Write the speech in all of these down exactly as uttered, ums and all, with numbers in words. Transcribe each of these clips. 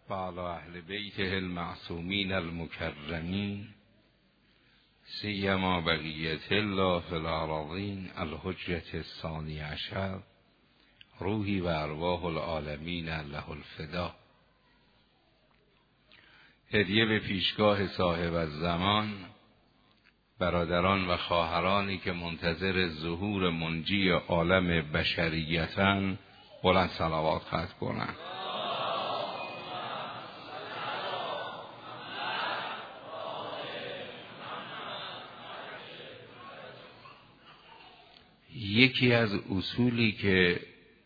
و علی اهل بیته المعصومین المکرمین سیما بقیت الله فی الارضین الحجة الثانی عشر روحی و ارواح العالمین له الفدا. هدیه به پیشگاه صاحب الزمان، برادران و خواهرانی که منتظر ظهور منجی عالم بشریتن، بلند صلوات ختم کنند. یکی از اصولی که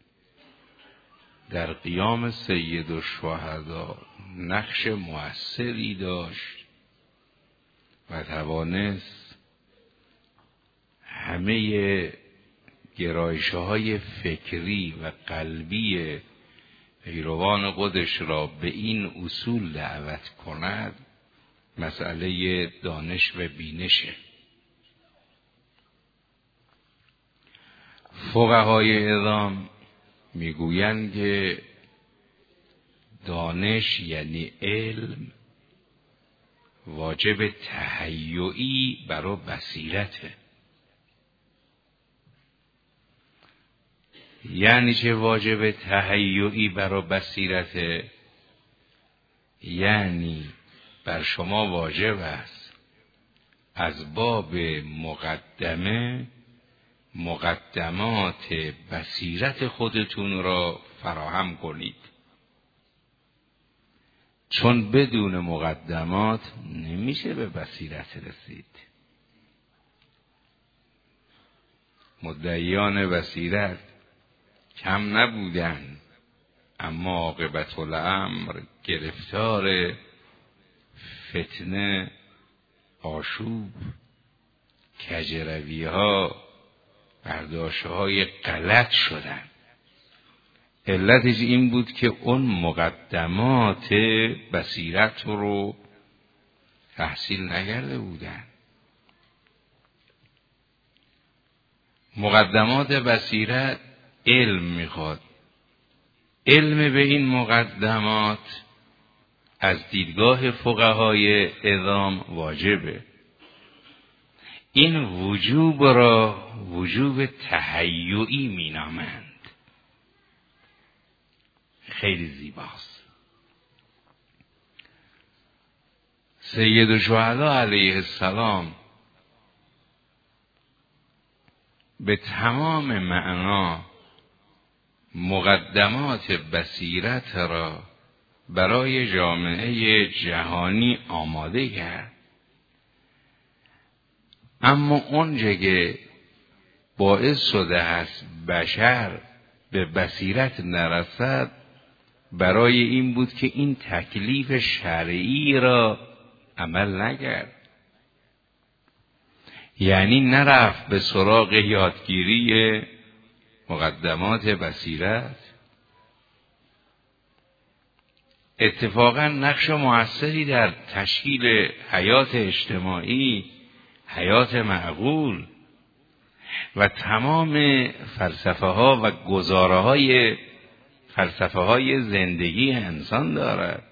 در قیام سید الشهدا نقش مؤثری داشت و توانست همه گرایش‌های فکری و قلبی پیروان خودش را به این اصول دعوت کند، مسئله دانش و بینشه. فقهای اعظام میگویند که دانش یعنی علم واجب تهیعی برای بصیرته. یعنی چه واجب تهیعی برای بصیرته؟ یعنی بر شما واجب است از باب مقدمه مقدمات بصیرت خودتون را فراهم کنید، چون بدون مقدمات نمیشه به بصیرت رسید. مدعیان بصیرت کم نبودن، اما عاقبت الامر گرفتار فتنه، آشوب، کجروی ها، برداشت های غلط شدن. علتش این بود که اون مقدمات بصیرت رو تحصیل نکرده بودن. مقدمات بصیرت علم میخواد. علم به این مقدمات از دیدگاه فقهای اعظام واجبه. این وجوب را وجوب تهیعی مینامند. خیلی زیباست. سید الشهدا علیه السلام به تمام معنا مقدمات بصیرت را برای جامعه جهانی آماده کرد، اما اونجا که باعث شده است بشر به بصیرت نرسد، برای این بود که این تکلیف شرعی را عمل نکرد. یعنی نرفت به سراغ یادگیری مقدمات بصیرت. اتفاقا نقش موثری در تشکیل حیات اجتماعی، حیات معقول و تمام فلسفه ها و گزاره های فلسفه های زندگی انسان دارد.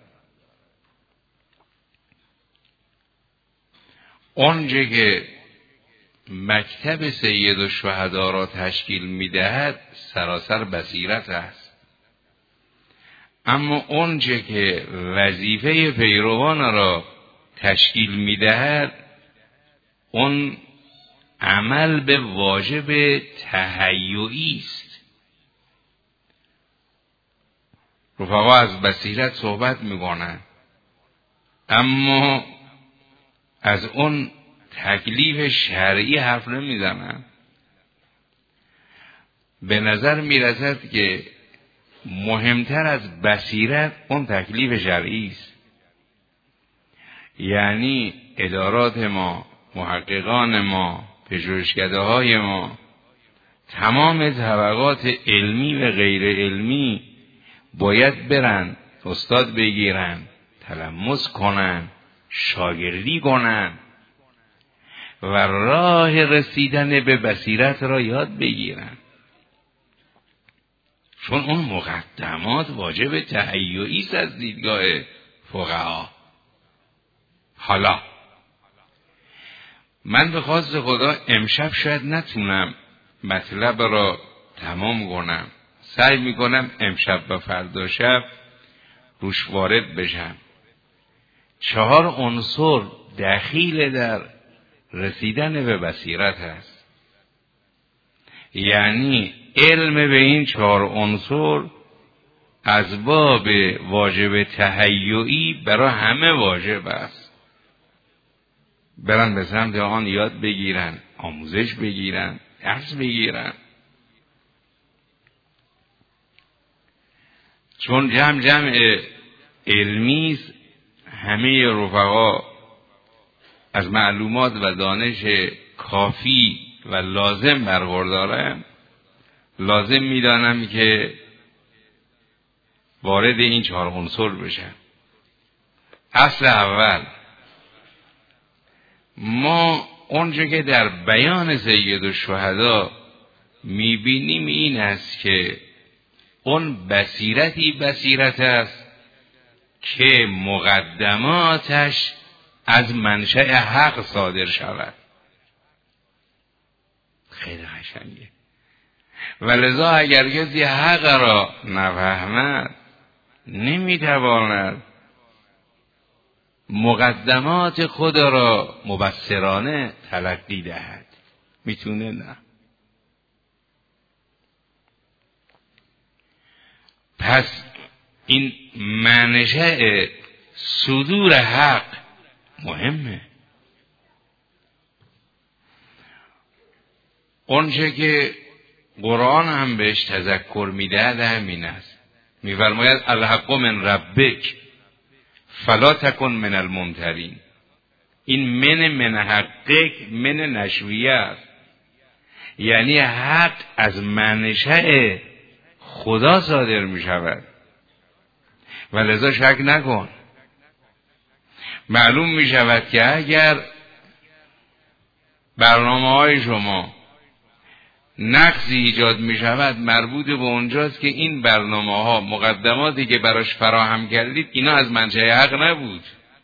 اونجا که مکتب سید الشهدا را تشکیل میدهد سراسر بصیرت است، اما اونجا که وظیفه پیروان را تشکیل میدهد اون عمل به واجب تهیعی است. رفقا از بصیرت صحبت میکنن، اما از اون تکلیف شرعی حرف نمیزنن. به نظر میرسد که مهمتر از بصیرت اون تکلیف شرعی است. یعنی ادارات ما، محققان ما، پژوهشکده های ما، تمام طبقات علمی و غیر علمی باید برن استاد بگیرن، تلمس کنن، شاگردی کنن و راه رسیدن به بصیرت را یاد بگیرن. چون اون مقدمات واجب تهیعی است از دیدگاه فقها. حالا من به خواست خدا امشب شاید نتونم مطلب را تمام کنم، سعی میکنم امشب و فردا شب روش وارد بشم. چهار عنصر دخیل در رسیدن به بصیرت هست، یعنی علم به این چهار عنصر از باب واجب تهیعی برای همه واجب است. برن به سمت آن یاد بگیرن، آموزش بگیرن، درس بگیرن. چون جمع جمع علمی است، همه رفقا از معلومات و دانش کافی و لازم برخوردارن، لازم میدانم که وارد این چهار عنصر بشن. اصل اول، ما اونجا که در بیان سید الشهدا میبینیم این است که اون بصیرتی بصیرت است که مقدماتش از منشأ حق صادر شود. خیلی قشنگه. ولذا اگر کسی حق را نفهمد نمیتواند مقدمات خود را مبصرانه تلقی دهد. میتونه نه. پس این منشأ صدور حق مهمه. اونچه که قرآن هم بهش تذکر میدهد همین است. میفرماید الحق من ربک فلا تکن من الممترین. این من من حقک من نشویه است، یعنی حق از منشأ خدا صادر می شود و لذا شک نکن. معلوم می شود که اگر برنامه های شما نقصی ایجاد می شود مربوط به اونجاست که این برنامه ها مقدماتی که براش فراهم کردید اینا از منشأ حق نبود.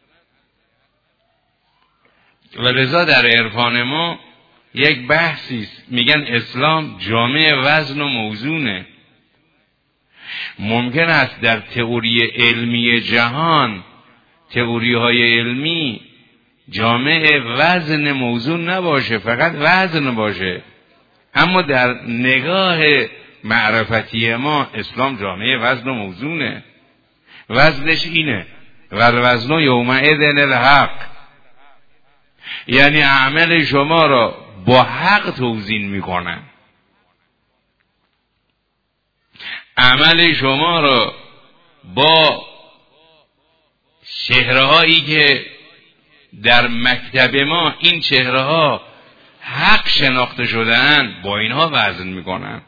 و لذا در عرفان ما یک بحثی است، میگن اسلام جامع وزن و موزونه. ممکن است در تئوری علمی جهان، تئوری های علمی جامع وزن موزون نباشه، فقط وزن باشه، اما در نگاه معرفتی ما اسلام جامعه وزن و موزونه. وزنش اینه والوزن یومئذ الحق، یعنی اعمال شما را با حق توزین میکنن، عمل شما را با چهره‌هایی که در مکتب ما این چهره‌ها حق شناخته شدن با اینها وزن میکنن.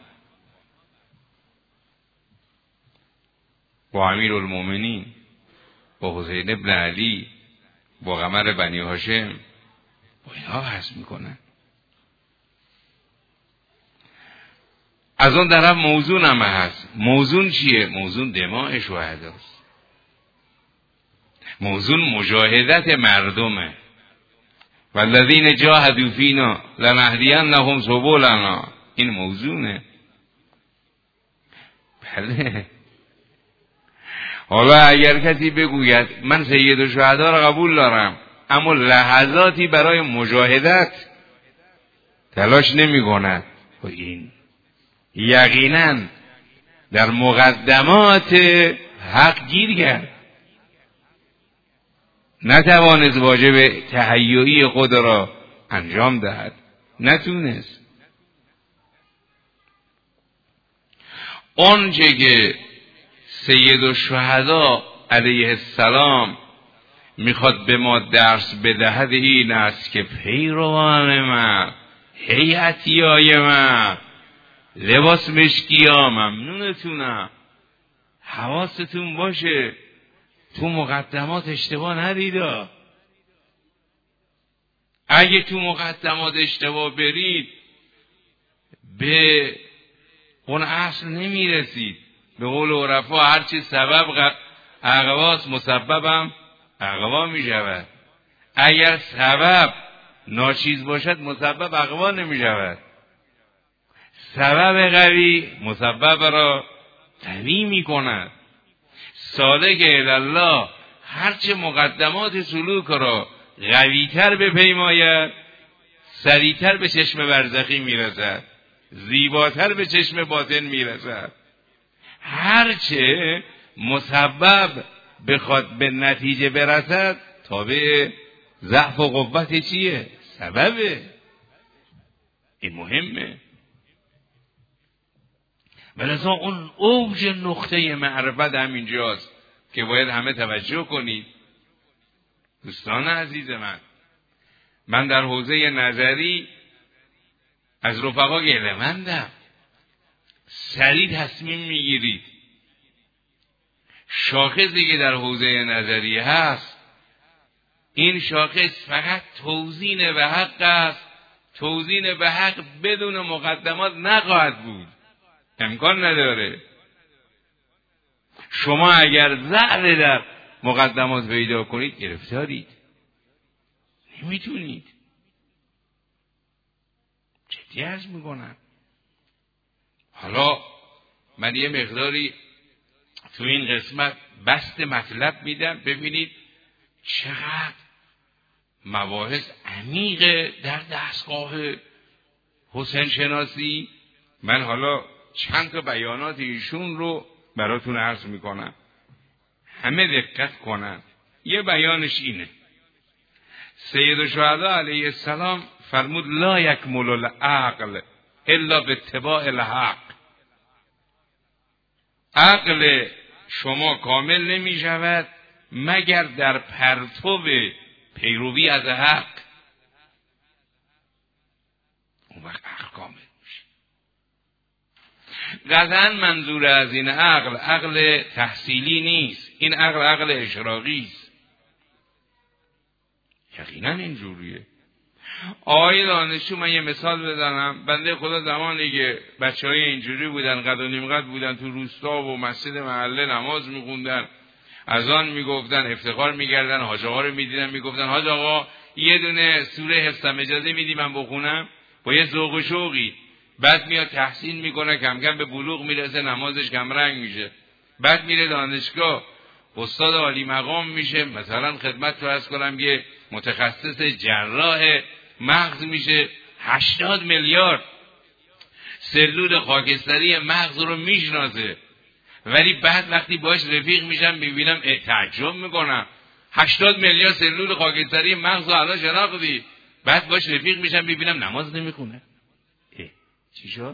با امیرالمومنین، با حسین ابن علی، با قمر بنی هاشم، با اینها وزن میکنن. از اون طرف موزون هم هست. موزون چیه؟ موزون دماء شهداست. موزون مجاهدت مردمه. والذین جاهدوا فینا لنهدینهم سبلنا. این موزونه. بله. حالا اگر کسی بگوید من سید الشهدا را قبول دارم اما لحظاتی برای مجاهدت تلاش نمی کند، و این یقینا در مقدمات حق گیر کرد، نتوانست واجب تهیعی خود را انجام دهد، نتونست. آنچه که سید الشهدا علیه السلام میخواد به ما درس بدهد این است که پیروان من، هیئتیای من، لباس مشکیا، ممنونتونم، حواستون باشه تو مقدمات اشتباه ندیدا. اگه تو مقدمات اشتباه برید به اون اصل نمیرسید. به قول عرفا هرچی سبب اقواست مسببم اقوا می شود. اگر سبب ناچیز باشد مسبب اقوا نمی شود. سبب قوی مسبب را قوی می کند. سالک الله هرچه مقدمات سلوک را قویتر بپیماید سریعتر به چشم برزخی می رسد، زیباتر به چشم باطن می رسد. هرچه مسبب بخواد به نتیجه برسد تابع ضعف و قوت چیه؟ سببه. این مهمه. ولذا اون اوج نقطه معرفت همینجاست که باید همه توجه کنید. دوستان عزیز من، من در حوزه نظری از رفقا گله‌مندم. سریع تصمیم میگیرید. شاخصی که در حوزه نظری هست، این شاخص فقط توزین به حق است. توزین به حق بدون مقدمات نخواهد بود، امکان نداره. شما اگر ذره در مقدمات پیدا کنید گرفتارید، نمیتونید. جدی عرض میکنم. حالا من یه مقداری تو این قسمت بسط مطلب میدم، ببینید چقدر مباحث عمیق در دستگاه حسین شناسی. من حالا چند تا بیانات ایشون رو براتون عرض میکنم، همه دقت کنن. یه بیانش اینه: سید الشهدا علیه السلام فرمود لا یکمل العقل الا باتباع الحق. عقل شما کامل نمی شود مگر در پرتو پیروی از حق. اون وقت عقل کامل میشه. قطعا منظور از این عقل عقل تحصیلی نیست، این عقل عقل اشراقی است. یقینا اینجوریه. آقای دانشجو، من یه مثال بزنم. بنده خدا زمانی که بچه های اینجوری بودن، قد و نیم قد بودن، تو روستا و مسجد محله نماز میخوندن، اذان میگفتن، افتخار میکردن، حاج آقا رو میدیدن میگفتن حاج آقا یه دونه سوره حفظم اجازه میدی من بخونم؟ با یه ذوق و شوقی. بعد میاد تحسین میکنه، کم کم به بلوغ میرسه، نمازش کم رنگ میشه. بعد میره دانشگاه، استاد عالی مقام میشه. مثلا خدمت رو عرض کنم یه متخصص جراح مغز میشه، هشتاد میلیارد سلول خاکستری مغز رو میشناسه. ولی بعد وقتی باش رفیق میشم ببینم تعجب میکنم، هشتاد میلیارد سلول خاکستری مغز رو الان شناختی. بعد باش رفیق میشم ببینم نماز نمیخونه. اه چی شد؟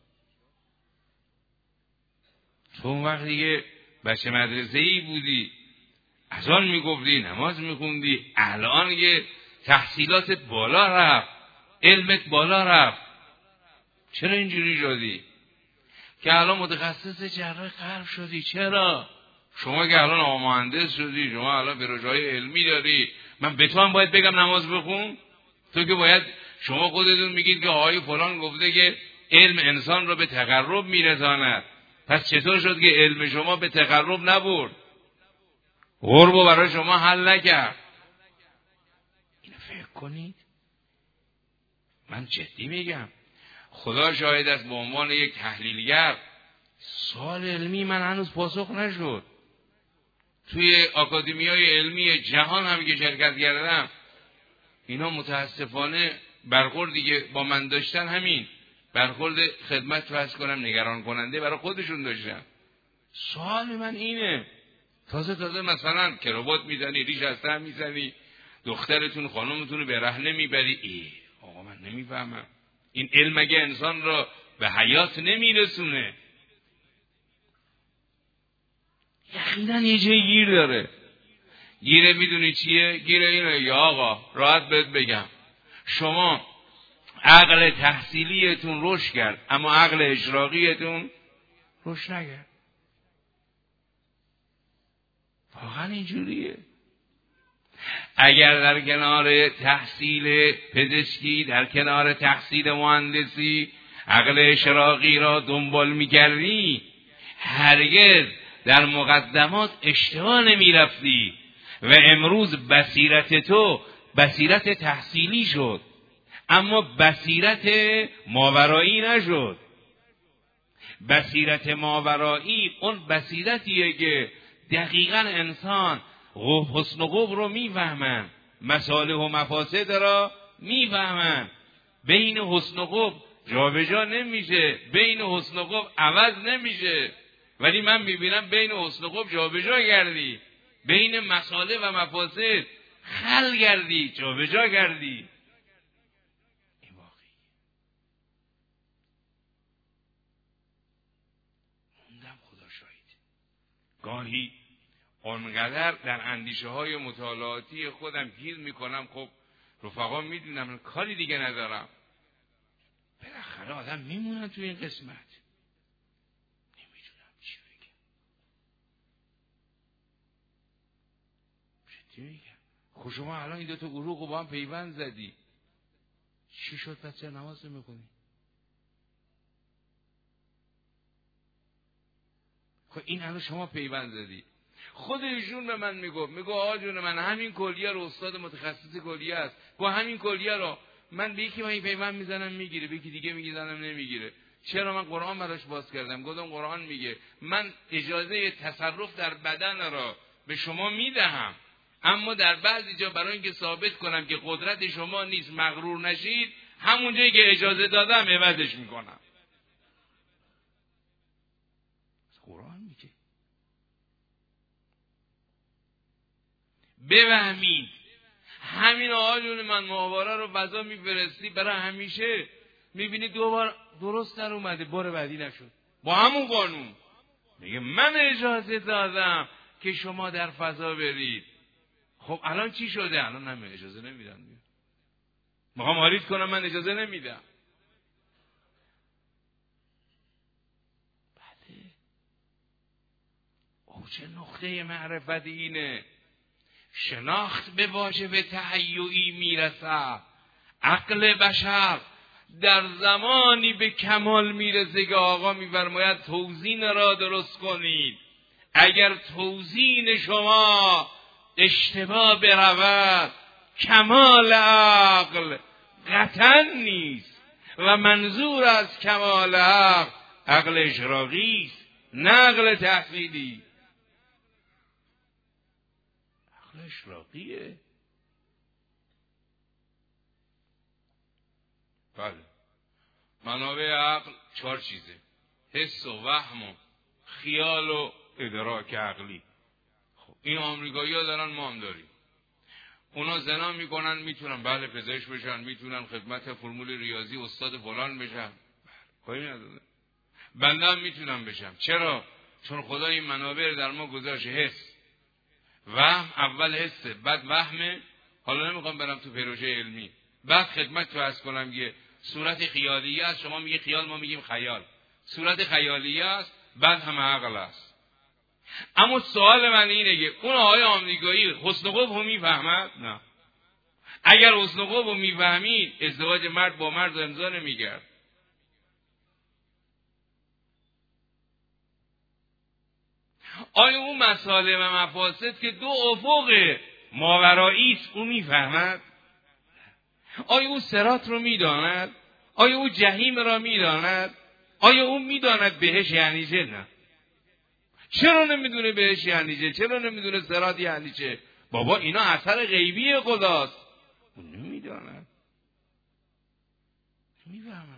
تو اون وقت دیگه بچه مدرسه ای بودی، اذان میگفتی، نماز میخوندی. الان که تحصیلاتت بالا رفت، علمت بالا رفت، چرا اینجوری شدی؟ که الان متخصص جراح قلب شدی. چرا؟ شما که الان آقا مهندس شدی، شما الان پروژه‌های علمی داری، من به تو هم باید بگم نماز بخون؟ تو که باید، شما خودتون میگید که آقای فلان گفته که علم انسان رو به تقرب میرساند، پس چطور شد که علم شما به تقرب نبرد، قربو برای شما حل نکرد؟ اینو فکر کنید. من جدی میگم، خدا شاهد است، به عنوان یک تحلیلگر سوال علمی من هنوز پاسخ نشد. توی آکادمیای علمی جهان هم که شرکت کردم، اینا متاسفانه برخوردی که با من داشتن همین برخورد خدمت فرض کنم نگران کننده برای خودشون داشتن. سوال من اینه، تازه تازه مثلا کراوات میزنی، ریش از ته میزنی، دخترتون خانمتون رو به رهنه میبری. ای آقا من نمیفهمم، این علم اگه انسان را به حیات نمیرسونه، یقینا یه جای گیر داره. گیره میدونی چیه؟ گیره اینه یا آقا راحت بهت بگم، شما عقل تحصیلیتون رشد کرد اما عقل اشراقیتون رشد نکرد. واقعا اینجوریه. اگر در کنار تحصیل پزشکی، در کنار تحصیل مهندسی عقل اشراقی را دنبال میکردی، هرگز در مقدمات اشتباه نمی رفتی و امروز بصیرت تو بصیرت تحصیلی شد، اما بصیرت ماورایی نشد. بصیرت ماورایی اون بصیرتیه که دقیقاً انسان حسن و قبح رو میفهمن، مصالح و مفاسد را میفهمن. بین حسن و قبح جابجا نمیشه، بین حسن و قبح عوض نمیشه، ولی من میبینم بین حسن و قبح جابجا کردی، بین مصالح و مفاسد خل کردی، جابجا کردی. این واقعی. موندم خدا شاهد. گاهی آنقدر در اندیشه های مطالعاتی خودم گیر میکنم، خب رفقا میدونم کاری دیگه ندارم، بالاخره آدم میمونن تو این قسمت، نمیدونم چی بگم چی بگم. خب شما الان این دوتا گروه رو با هم پیوند زدی، چی شد پس چه نماز میکنی؟ خب این الان شما پیوند زدی. خود ایشون به من میگفت، میگو آقا جون من همین کلیه رو، استاد متخصص کلیه است، با همین کلیه رو من به یکی من پیوند میزنم میگیره، به یکی دیگه میزنم نمیگیره. چرا؟ من قرآن براش باز کردم، گفتم قرآن میگه من اجازه تصرف در بدن را به شما میدهم، اما در بعضی جا برای اینکه ثابت کنم که قدرت شما نیست مغرور نشید، همون جایی که اجازه دادم عوضش میکنم. قرآن میگه بفهمید. همین آقایون من ماهواره رو فضا میفرستی برای همیشه، میبینی دو بار درست در اومده، بار بعدی نشد با همون قانون. میگه من اجازه دادم که شما در فضا برید. خب الان چی شده؟ الان من اجازه نمیدم، میخوام واریز کنم، من اجازه نمیدم. بله اوج نقطه معرفت اینه. شناخت به واجب تهیعی میرسد. عقل بشر در زمانی به کمال میرسه که آقا میفرماید توزین را درست کنید. اگر توزین شما اشتباه برود، کمال عقل قطعا نیست و منظور از کمال عقل عقل اشراقی است، نه عقل تحصیلی. عقل اشراقیه. بله منابع عقل چهار چیزه: حس و وهم و خیال و ادراک عقلی. خب این آمریکایی ها دارن، ما هم داریم. اونا زنا میکنن، میتونن بله پزشک بشن، میتونن خدمت فرمول ریاضی استاد فلان بشن، کاری نداره. بنده هم میتونم بشم. چرا؟ چون خدا این منابع در ما گذاشت. حس وهم، اول حسه بعد وهمه. حالا نمیخوام برم تو پروژه علمی، بعد خدمت تو عرض کنم که صورت خیالیه است، شما میگی خیال، ما میگیم خیال. صورت خیالیه است، بعد هم عقل است. اما سوال من اینه که اون آقای آمریکایی حسن و قبح رو میفهمد؟ نه. اگر حسن و قبح رو میفهمید ازدواج مرد با مرد امضا نمیکرد. آیا اون مسائل و مفاسد که دو افق ماورایی است او میفهمد؟ آیا او صراط رو میداند؟ آیا او جهنم را میداند؟ آیا او میداند بهش یعنی چه؟ نه. چرا نمیدونه بهش یعنی چه؟ چرا نمیدونه صراط یعنی چه؟ بابا اینا اثر غیبی خداست، اون نمیداند، نمیفهمد.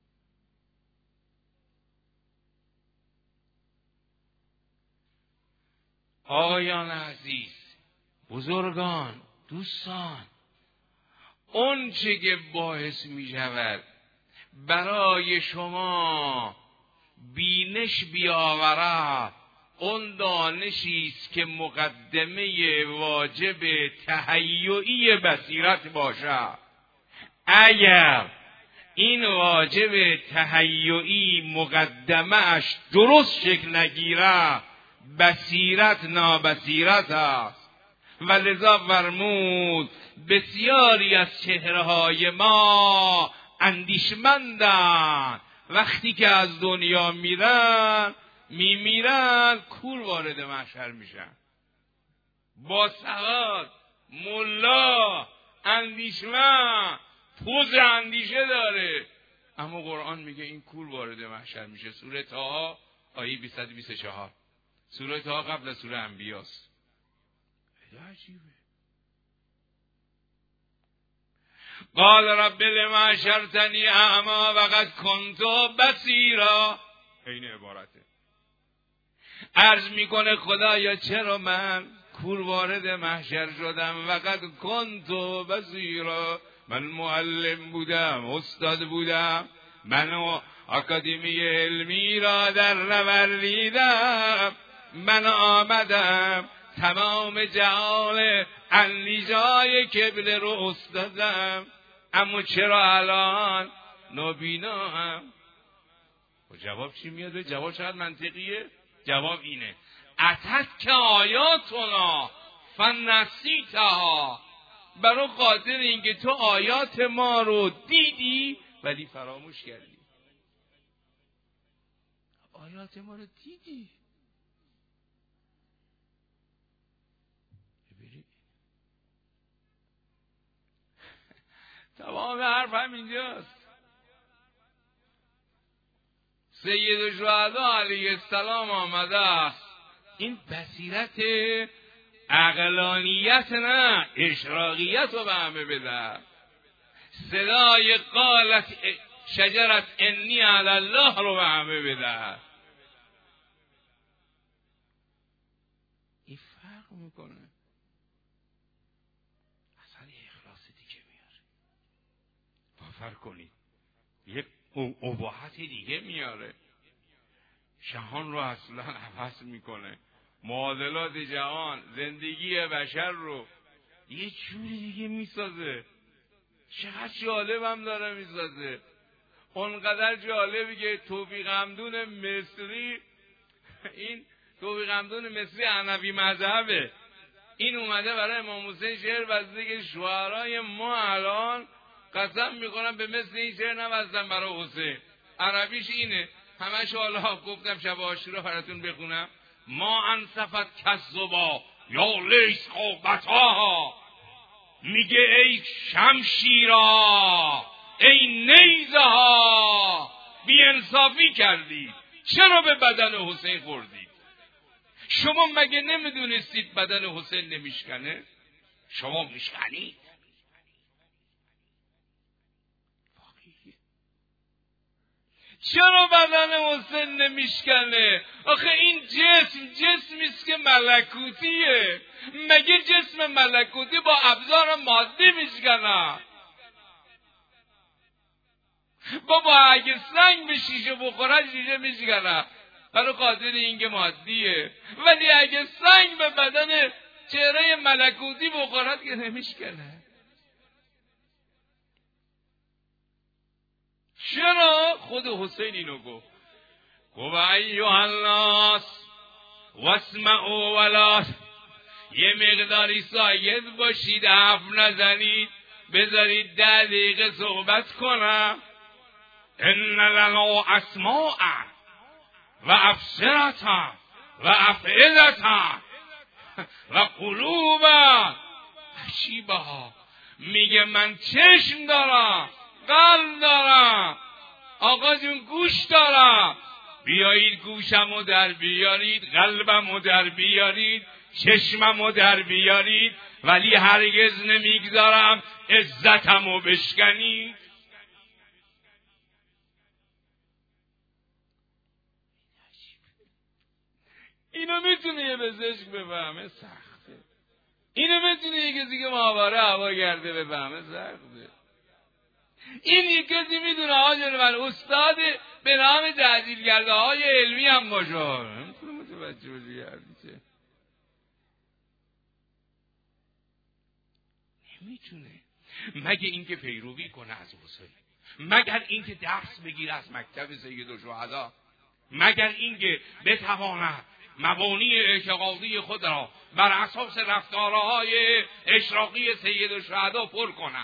آقایان عزیز، بزرگان، دوستان، اون چه که باعث می شود برای شما بینش بیاورد، اون دانشی است که مقدمه واجب تهیعی بصیرت باشد. اگر این واجب تهیعی مقدمه اش درست شکل نگیرد، بصیرت نابصیرت است. و لذا فرمود بسیاری از چهره‌های ما اندیشمندند، وقتی که از دنیا میرن میمیرن کور وارد محشر میشن، با سواد، ملا، اندیشمند، پوز اندیشه داره، اما قرآن میگه این کور وارد محشر میشه. سوره طه آیه بیست و بیست و چهار. سوره طه قبل از سوره انبیاست. عجیبه. قال رب لما حشرتنی اعمی وقد کنت بصیرا. این عبارته. عرض میکنه خدایا چرا من کور وارد محشر شدم؟ وقد کنت بصیرا، من معلم بودم، استاد بودم، من اکادمی علمی را در نوردیدم، من آمدم تمام جهان اندیشه‌های قبله رو استادم، اما چرا الان نابینام؟ و جواب چی میاد؟ جواب چقدر منطقیه؟ جواب اینه: اتتک آیاتنا فنسیتها. برای خاطر اینکه تو آیات ما رو دیدی ولی فراموش کردی. آیات ما رو دیدی، ببینی تمام حرف همینجاست. سید الشهدا علیه السلام آمده است. این بصیرت عقلانیت نه، اشراقیت رو به همه بده. صدای قالت شجرت انی علی الله رو به همه بده. این فرق میکنه. اصلا اخلاص دیگه میاره. باور کنید یک اباحت دیگه میاره. جهان رو اصلا عوض میکنه. معادلات جهان، زندگی بشر رو یه جوری دیگه میسازه. چقدر جالب هم داره میسازه. اونقدر جالبی که توفیق حمدون مصری، این توفیق حمدون مصری حنفی مذهبه، این اومده برای امام حسین شعر بسته که شعرای ما الان قسم میکنم به مثل این شعر نوزدن برای حسین. عربیش اینه، همش حالا گفتم شب عاشورا براتون بخونم: ما انصفت کذبا یا لیس قوبتاها. میگه ای شمشیرا، ای نیزه ها، بی انصافی کردید، چرا به بدن حسین خوردید؟ شما مگه نمیدونستید بدن حسین نمیشکنه؟ شما میشکنید. چرا بدن حسین نمیشکنه؟ آخه این جسم جسمیست که ملکوتیه. مگه جسم ملکوتی با ابزار مادی میشکنه؟ بابا اگه سنگ به شیشه بخوره شیشه میشکنه، برای خاطر اینکه مادیه. ولی اگه سنگ به بدن چهره ملکوتی بخورد که نمیشکنه. چرا؟ خود حسین اینو گفت: گفت ایها الناس واسمعوا ولا، یه مقداری ساکت باشید، حرف نزنید، بذارید ده دقیقه صحبت کنم. ان لنا اسماء و ابصرة و افئدة و قلوب. عجیبه ها، میگه من چشم دارم، قلب دارم، آقا جون گوش دارم. بیایید گوشمو در بیارید، قلبمو در بیارید، چشممو در بیارید، ولی هرگز نمیگذارم عزتمو بشکنید. اینو میتونه یه پزشک بفهمه؟ سخته. اینو میتونه یه کسی که ماهواره هوا کرده بفهمه؟ سخته. این یک کسی میدونه آجر من استاد به نام تحصیلکرده های علمی هم باشه، نمیتونه متوجه بشه یعنی چه. نمیتونه. مگه اینکه پیروی کنه از حسین، مگر اینکه درس بگیره از مکتب سید الشهدا، مگر اینکه بتواند مبانی اعتقادی خود را بر اساس رفتارهای اشراقی سید الشهدا پر کنه.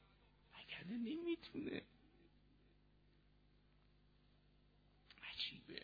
مگر نمیتونه. عجیبه.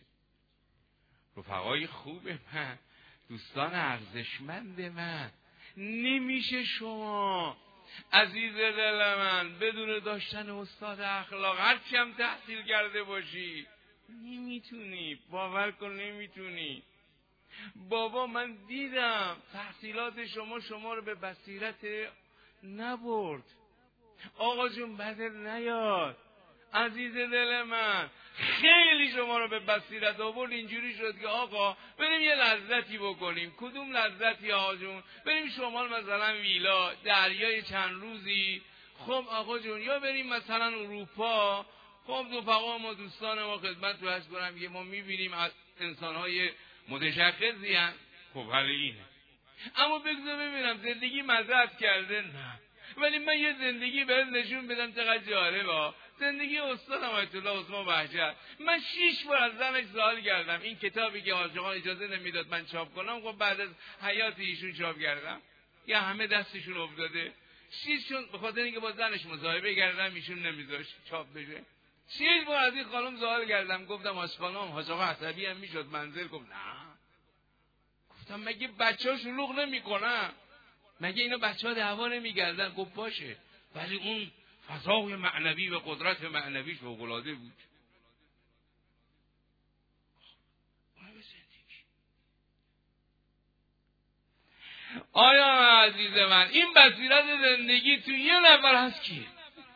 رفقای خوب من، دوستان ارزشمند من، نمیشه شما عزیز دل من بدون داشتن استاد اخلاق هرچی هم تحصیل کرده باشی نمیتونی. باور کن نمیتونی. بابا من دیدم تحصیلات شما شما رو به بصیرت نبرد. آقا جون بدت نیاد عزیز دل من، خیلی شما رو به بصیرت آورد. اینجوری شد که آقا بریم یه لذتی بکنیم. کدوم لذتی آقا جون؟ بریم شمال مثلا ویلا، دریای چند روزی. خب آقا جون یا بریم مثلا اروپا. خب رفقا ما دوستان ما خدمت رو عرض کنم که ما میبینیم انسان‌های متشخصی هستند. خب حالا اینه، اما بگذار ببینم زندگی مزد کرده؟ نه. ولی من یه زندگی بهت نشون بدم چقدر جالبه. زندگی استاد آیت الله عثمان بهجت. من شش بار از زنش سوال کردم این کتابی که حاج آقا اجازه نمیداد من چاپ کنم، خب بعد از حیات ایشون چاپ کردم یا همه دستشون افتاده. شیشون به خاطر اینکه با زنش مصاحبه کردم ایشون نمیذاشت چاپ بشه. شش بار از این خانم سوال کردم، گفتم آشخانم حاج آقا عصبی هم میشد منزل؟ گفت نه. گفتم مگه بچه‌ها شلوغ نمیکنن؟ مگه اینا بچه‌ها دعوا نمی‌کردن؟ گفت باشه، ولی اون فضای معنوی و قدرت معنوی فوق‌العاده بود. آیا عزیز من این بصیرت زندگی تو یه نفر هست کی؟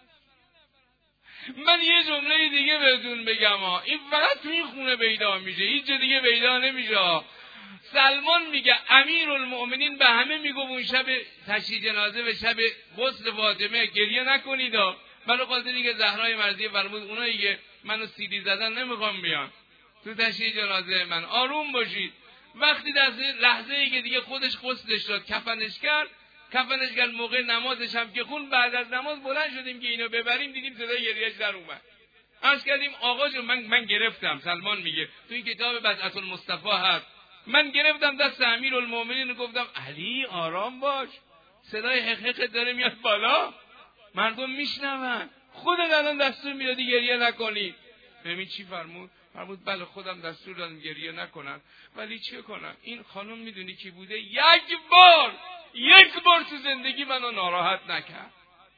من یه جمله دیگه بهتون بگم ها، این فقط تو این خونه پیدا میشه، هیچ جا دیگه پیدا نمیشه. سلمان میگه امیرالمؤمنین به همه میگه اون شب تشییع جنازه و شب غسل فاطمه گریه نکنید. برای خاطر اینکه زهرای مرضیه فرمود اونایی که منو سیلی زدن نمیخوام بیان تو تشییع جنازه من، آروم باشید. وقتی در لحظه ای که دیگه خودش غسلش داد کفنش کرد، کفنش کرد موقع نمازش هم که خون، بعد از نماز بلند شدیم که اینو ببریم دیدیم صدای گریهش در اومد. عرض کردیم آقا جون من من گرفتم. سلمان میگه تو این کتاب بدعت المصطفی هست، من گرفتم دست امیرالمومنین و گفتم علی آرام باش، صدای حقیقت داره میاد بالا، مردم میشنون، خودت الان دستور میدادی گریه نکنی. ببین چی فرمود؟ فرمود بله خودم دستور دادم گریه نکنن، ولی چه کنم این خانم میدونی کی بوده؟ یک بار یک بار تو زندگی منو ناراحت نکرد.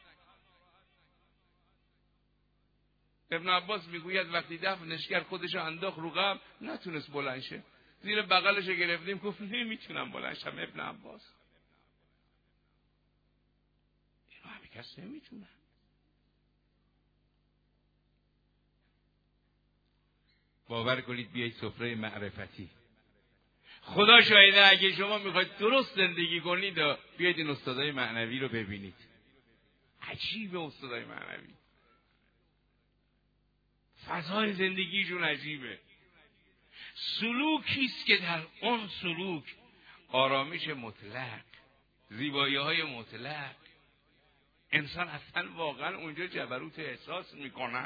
ابن عباس میگوید وقتی دفنش کرد خودشو انداخت رو قبر، نتونست بلند شه، زیر بغلشو گرفتیم گفت نمیتونم بلند شم. ابن عباس اینو همه کس نمیتونن. باور کنید بیایید سفره معرفتی. خدا شاهده اگه شما میخواید درست زندگی کنید بیایید این استادای معنوی رو ببینید. عجیبه استادای معنوی، فضای زندگیشون عجیبه. سلوکیست که در اون سلوک آرامش مطلق، زیبایی های مطلق، انسان اصلا واقعا اونجا جبروت احساس میکنه.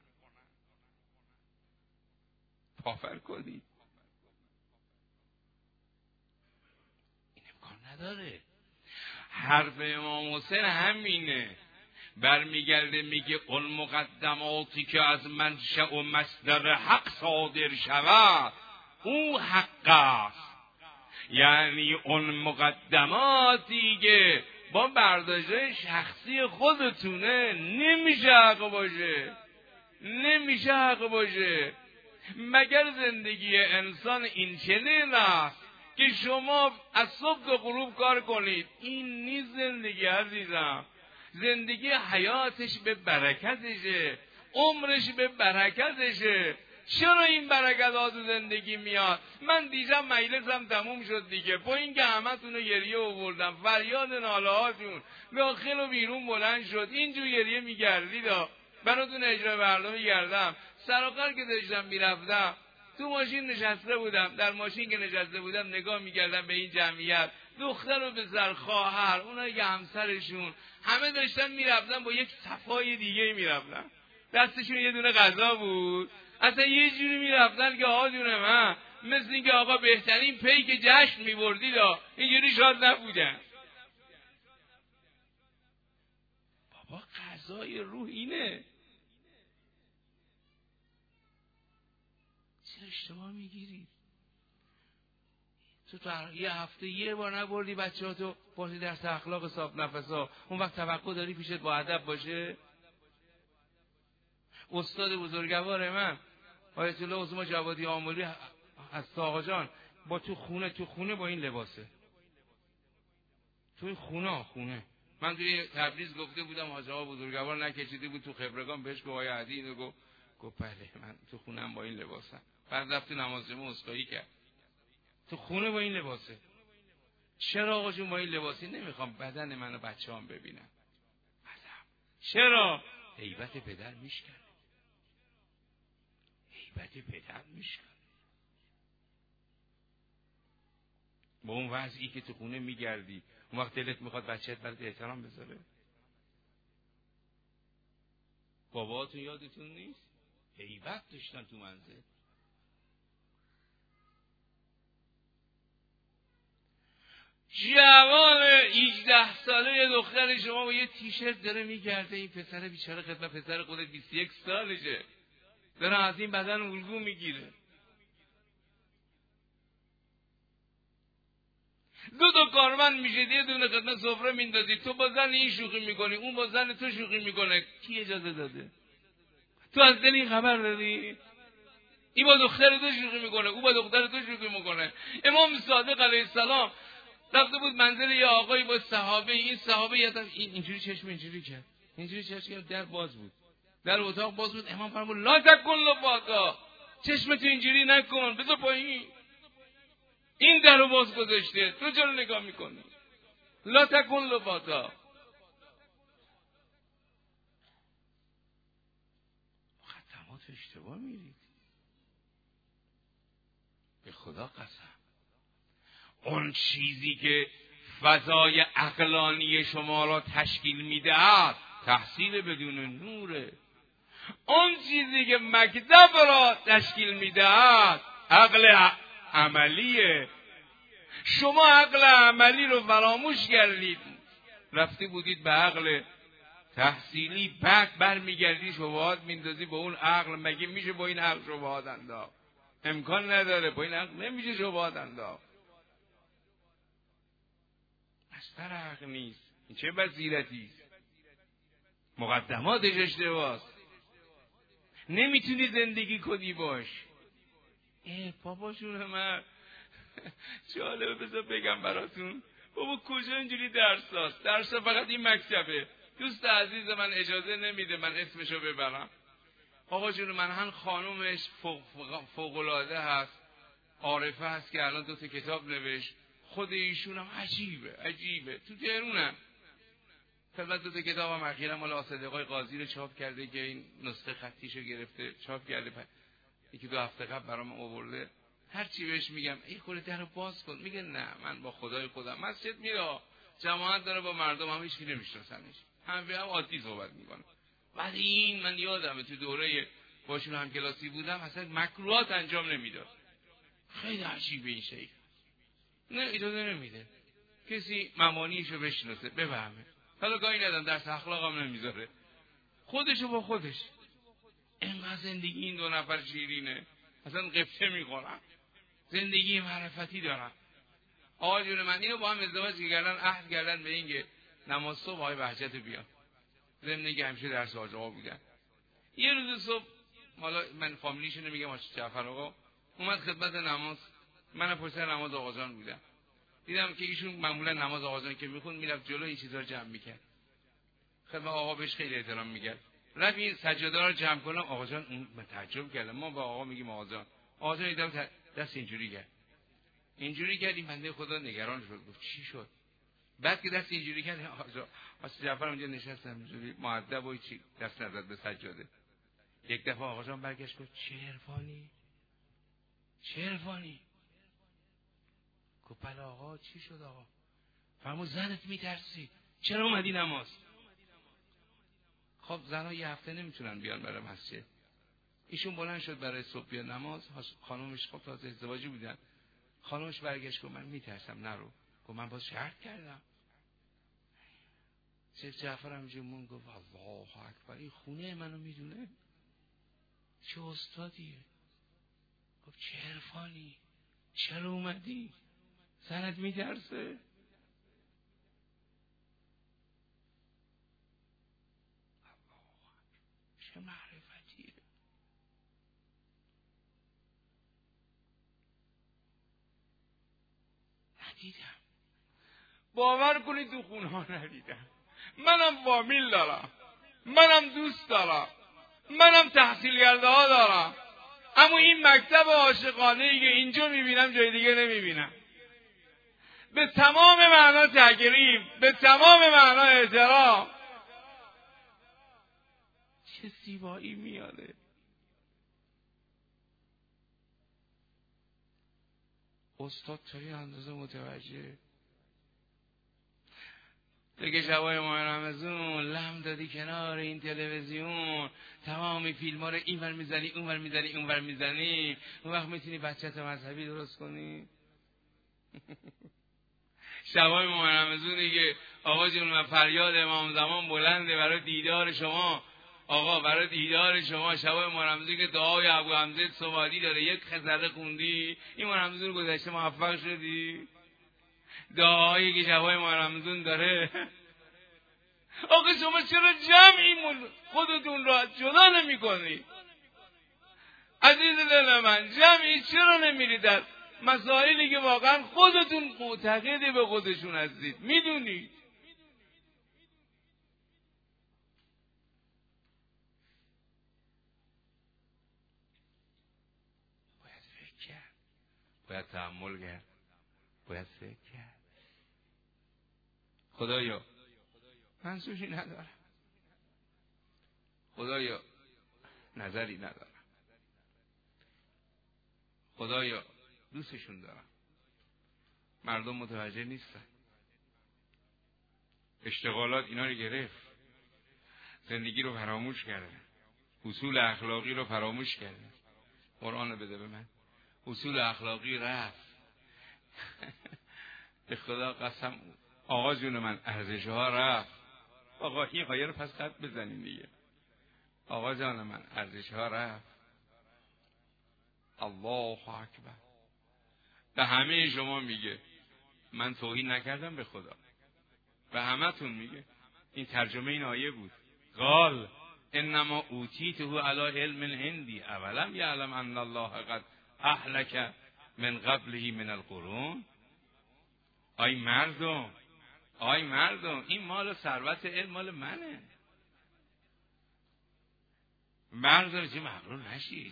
باور کنید این امکان نداره. حرف امام حسین همینه، برمیگرده میگه اون مقدماتی که از منشأ و مصدر حق صادر شود او حق است. یعنی اون مقدماتی که با برداشت شخصی خودتونه نمیشه حق باشه، نمیشه حق باشه. مگر زندگی انسان این چنین است که شما از صبح تا غروب کار کنید؟ این نیست زندگی عزیزم. زندگی حیاتش به برکتشه، عمرش به برکتشه. چرا این برکت ها تو زندگی میاد؟ من دیشب مجلسم تموم شد دیگه، با این که همه تونو گریه آوردم، فریاد ناله هاتون داخل و بیرون بلند شد، اینجور گریه میگردید، براتون اجرا برنامه گردم. سراخر که داشتم میرفتم تو ماشین نشسته بودم، در ماشین که نشسته بودم نگاه میکردم به این جمعیت، دختر و پسر، خواهر، اونایی که همسرشون همه داشتن میرفتن با یک صفای دیگه میرفتن، دستشون یه دونه غذا بود، اصلا یه جوری میرفتن که آقا جون من مثل این که آقا بهترین پی که جشن میبردید اینجوری شاد نبودن. بابا غذای روح اینه، چرا اشتباه میگیرید؟ تو تا یه هفته یه بار نبردی بچه‌ها تو پرسی درس اخلاق صاف نفسا، اون وقت توقع داری پیشت با ادب باشه؟ استاد بزرگوار من آیت الله عظما جوادی آملی از آقا جان با تو خونه تو خونه با این لباسه، توی خونه خونه من توی تبریز گفته بودم حاج آقا بزرگوار نکشیده بود تو خبرگان، بهش گفت آیا عدی اینو گفت گفت بله من تو خونم با این لباسم. بعد رفت نماز جمعه اسکایی کرد، تو خونه با این لباسه. چرا آقا جون با این لباسی؟ نمیخوام بدن من و بچه‌ام ببینن. چرا؟ هیبت پدر میشکنه، هیبت پدر میشکنه. با اون وضعی که تو خونه میگردی اون وقت دلت میخواد بچه‌ت برات احترام بذاره؟ باباتون یادتون نیست؟ هیبت داشتن تو منزل. جوان هجده ساله یه دختر شما با یه تیشرت داره میگرده، این پسر بیچاره خدمت پسر خودت بیست و یک سالشه داره از این بدن الگو میگیره. دو تا کارمند میشه، یه دونه خدمت سفره میندازی، تو با زن این شوخی میکنی، اون با زن تو شوخی میکنه. کی اجازه داده؟ تو از دل این خبر داری؟ این با دختر تو شوخی میکنه، اون با دختر تو شوخی میکنه. امام صادق علیه السلام رفته بود منزل یه آقایی با صحابه، این صحابه یه دفعه این اینجوری چشم اینجوری کرد، اینجوری چشم کرد، در باز بود، در اتاق باز بود. امام فرمود لا تکن لفاتا، چشمتو اینجوری نکن، بذار پایین. این درو باز گذاشته، تو چرا نگاه میکنی؟ لا تکن لفاتا. خدمات اشتباه میرید، به خدا قسم. اون چیزی که فضای عقلانی شما را تشکیل میدهد تحصیل بدون نوره. اون چیزی که مکتب را تشکیل میدهد عقل عملیه. شما عقل عملی رو فراموش کردید، رفته بودید به عقل تحصیلی، بعد برمیگردی شبهات میندازی با اون عقل. مگه میشه با این عقل شبهات انداخت؟ امکان نداره، با این عقل نمیشه شبهات انداخت. مستر عقل نیست. این چه بصیرتی است؟ مقدماتش اشتباهه. نمیتونی زندگی کنی باش. ای باباشون من جالبه، بذار بگم براتون. بابا کجا اینجوری درس هست؟ درس فقط این مکتبه. دوست عزیز من اجازه نمیده من اسمشو ببرم. آقا جون من هم خانومش فوق‌العاده هست، عارفه هست که الان دو تا کتاب نوشت. خود ایشون هم عجیبه عجیبه تو تهرونن. خدمت دو تا کتاب هم اخیراً مال آصدقای قاضی رو چاپ کرده که این نسخه خطیشو گرفته چاپ کرده. یکی دو هفته قبل برام آورده. هر چی بهش میگم ای خودت درو باز کن، میگه نه من با خدای خودم. مسجد میره، جماعت داره با مردم، هم هیچ کی نمیشناسنش، هم هم عادی صحبت میکنه. ولی این من یادمه تو دوره باشون هم کلاسی بودم اصلا مکروهات انجام نمیداد. خیلی عجیبه این شیخ. نه اجازه نمیده کسی ممانیشو بشناسه بفهمه. حالا گاهی ندارم درس اخلاق هم نمیذاره، خودشو با خودش. اینقدر زندگی این دو نفر شیرینه، اصلا قبطه میخورم، زندگی معرفتی دارم. آقا جون من اینو با هم ازدواج کردن، عهد کردن به اینکه نماز صبح های بهجت بیان، ضمن که همیشه درس حاج آقا بودن. یه روز صبح حالا من فامیلیشو نمیگم، حاج جعفر آقا اومد خدمت نماز، من پشت سر نماز آقا جان بودم. دیدم که ایشون معمولا نماز آقا جان که میخوند میرفت جلو این چیزا رو جمع میکرد. خدمت آقا بهش خیلی احترام میکرد. رفت این سجاده رو جمع کنم. آقا جان اون من تعجب کردم، ما با آقا میگیم آقا جان. آقا جان دیدم دست اینجوری کرد، اینجوری کرد. این بنده خدا نگران شد، گفت چی شد؟ بعد که دست اینجوری کرد آقا جان واسه جعفر اونجا نشستم اینجوری مؤدب و چی دست نزد به سجاده. یک دفعه آقا جان برگشت گفت چه عرفانی چه عرفانی. گفت بله آقا چی شد آقا؟ فرمود زنت میترسی، چرا اومدی نماز؟ خب زنها یه هفته نمیتونن بیان برای مسجد. ایشون بلند شد برای صبح بیان نماز. خانومش خب تازه ازدواجی بودن. خانومش برگشت گفت من میترسم نرو. گفت من باز شرط کردم. شیخ جعفر هم جمون گفت الله اکبر، این خونه منو میدونه، چه استادیه. گفت چه عرفانی، چرا اومدی؟ سرت میترسه؟ چه معرفتیه. ندیدم، باور کنید تو خونه ها ندیدم. منم فامیل دارم، منم دوست دارم، منم تحصیل کرده ها دارم، اما این مکتب عاشقانه ای که اینجا میبینم جای دیگه نمیبینم. به تمام معنا تکریم، به تمام معنا احترام. چه زیبایی میاده. استاد تا این اندازه متوجه دیگه شبای ماه رمضان لم دادی کنار این تلویزیون، تمامی فیلم ها رو این ور میزنی اون ور میزنی اون ور میزنی، اون وقت میتونی بچت مذهبی درست کنی؟ شبای ماه رمضانی که آقا جون و فریاد امام زمان بلنده برای دیدار شما، آقا برای دیدار شما شبای ماه رمضانی که دعای ابو حمزه صمادی داره، یک خزره خوندی این ماه رمضان گذشته موفق شدی؟ دعایی که شبای ماه رمضان داره. آقا شما چرا جمعی خودتون را جدا نمی کنی؟ عزیز دل من، جمعی چرا نمیرید در مسائلی که واقعا خودتون معتقد به خودشون هستید، میدونید؟ باید فکر کرد، باید تأمل کرد، باید فکر کرد. خدایا منظوری ندارم، خدایا نظری ندارم، خدایا دوستشون دارم، مردم متوجه نیستن، اشتغالات اینا رو گرفت، زندگی رو فراموش کردن، اصول اخلاقی رو فراموش کردن. قرآن رو بده به من. اصول اخلاقی رفت. به خدا قسم آقا جون من، ارزش ها رفت. آقا این قایه رو پس خط بزنیم دیگه. آقا جان من، ارزش ها رفت. الله اکبر. به همه شما میگه من توهین نکردم به خدا، به همه تون میگه. این ترجمه این آیه بود. قال انما اوتیته علی علم هندی اولم یعلم ان الله قد اهلک من قبله من القرون. آی مردم، آی مردم، این مال ثروت علم مال منه. مردم چه مغرور نشید.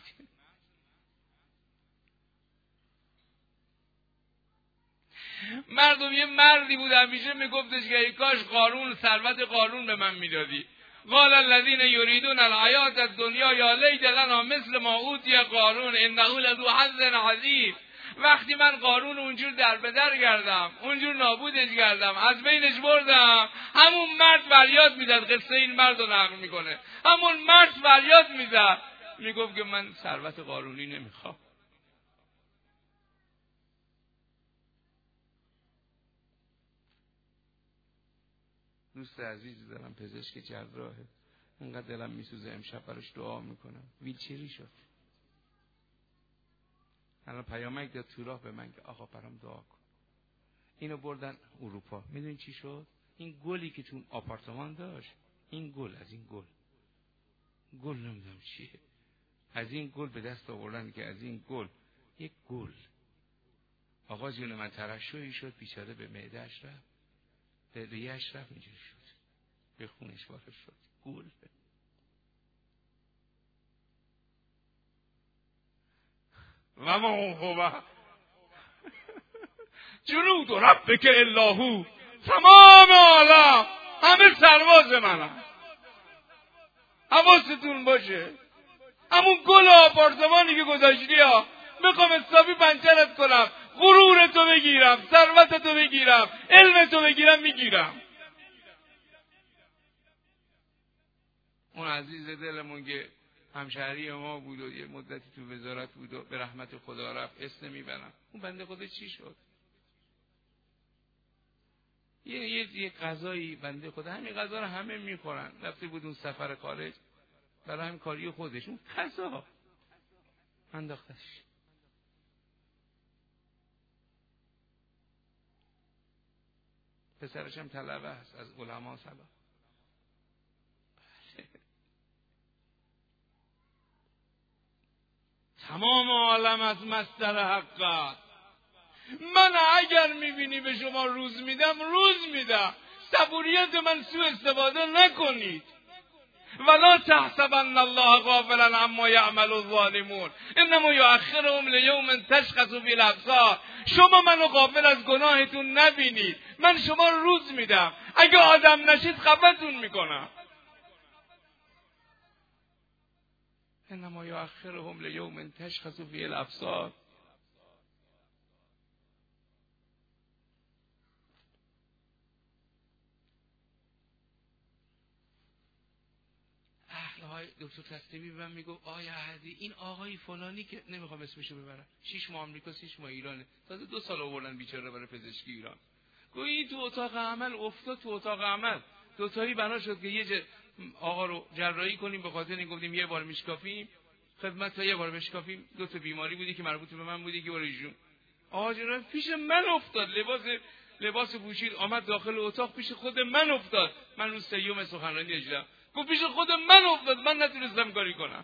مردم، یه مردی بود همیشه میگفتش که ای کاش قارون، ثروت قارون به من میدادی. قال الذين يريدون الحیات الدنیا یا لیت لنا مثل ما اوتی قارون انه لذو حظ عظیم. وقتی من قارون اونجور در بدر کردم، اونجور نابودش کردم، از بینش بردم، همون مرد فریاد میزد. قصه این مرد رو نقل میکنه. همون مرد فریاد میزد، میگفت که من ثروت قارونی نمیخوام. دوست عزیزی دارم، پزشک جراحه، اینقدر دلم میسوزه، امشب براش دعا میکنم. ویلچری شد. الان پیامک داد تو راه به من که آقا برام دعا کن. اینو بردن اروپا. میدونی چی شد؟ این گلی که تو آپارتمان داشت، این گل، از این گل گل نمیدونم چیه، از این گل به دست آوردن که از این گل یک گل. آقا جون من، ترشحی شد، بیچاره به معده‌اش رفت، به ریه‌اش رفت، اینجوری شد، به خونش وارد شد. گل. و ما هو جنود ربک الا هو. تمام عالم همه سرباز منم. حواستون باشه. همون گل آپارتمانی که گذاشتی ها، میخوام حسابی پنچرت کنم، غرور تو بگیرم، ثروت تو بگیرم، علم تو بگیرم، میگیرم. اون عزیز دلمون که همشهری ما بود و یه مدتی تو وزارت بود و به رحمت خدا رفت، اسم نمیبرم، اون بنده خدا چی شد؟ یه یه یه غذایی بنده خدا، همین غذا رو همه میخورن. رفته بود اون سفر خارج برای همین کاری خودش، اون غذا انداختش. پسرش هم طلبه است از علما سلام. تمام عالم از مصدر حق است. من اگر میبینی به شما روز میدم روز میدم. صبوریت من سوء استفاده نکنید. ولا تحسبن الله غافلا عما یعمل الظالمون انما یؤخرهم لیوم تشخص فیه الابصار. شما منو غافل از گناهتون نبینید، من شما روز میدم، اگه آدم نشید خفتون میکنم. انما یؤخرهم لیوم تشخص فیه الابصار. های دکتر تستیبی به من میگو آیا احدی این آقای فلانی که نمیخوام اسمشو ببرم، شش ماه آمریکا شش ماه ایرانه، تازه دو سال آوردن بیچاره برای پزشکی ایران. گویی تو اتاق عمل افتاد، تو اتاق عمل دو تایی بنا شد که یه ج... آقا رو جراحی کنیم، به خاطر این گفتیم یه بار میشکافیم خدمت تا یه بار بشکافیم. دو تا بیماری بودی که مربوط به من بودی که برای ایشون. آقا جراح پیش من افتاد، لباس لباس پوشید آمد داخل اتاق، پیش خود من افتاد. من روز سیوم سخنرانی اجرا گفت پیش خود من افتاد، من نتونستم کاری کنم.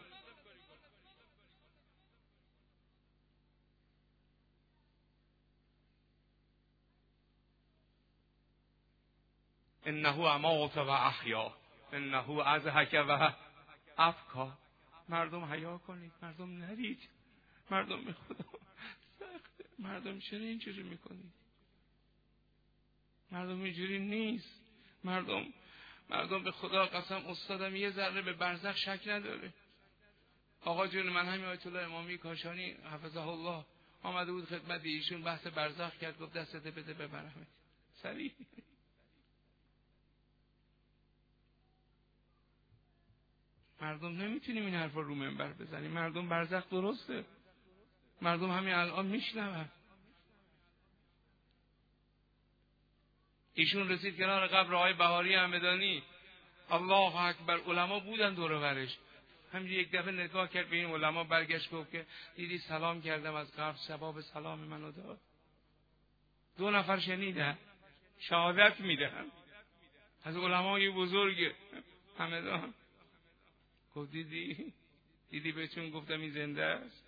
انه امات و احیا انه اضحک و ابکا. مردم حیا کنید، مردم نرید، مردم به خدا سخته. مردم چرا اینجوری میکنید؟ مردم اینجوری نیست. مردم مردم به خدا قسم استادم یه ذره به برزخ شک نداره. آقا جون من همین آیت الله امامی کاشانی حفظه الله آمده بود خدمت ایشون، بحث برزخ کرد، گفت دستت بده ببرم سریع. مردم نمیتونیم این حرفا رو منبر بزنیم. مردم برزخ درسته، مردم همین الان میشنون. ایشون رسید کنار قبر آقای بهاری همدانی، الله اکبر، علما بودن دور و برش. همینجوری یک دفعه نگاه کرد به این علما، برگشت گفت که دیدی سلام کردم از قبر، ثواب سلام منو داد. دو نفر شنیدن، شهادت میدن از علمای بزرگ همدان. گفت دیدی دیدی بهتون گفتم این زنده است.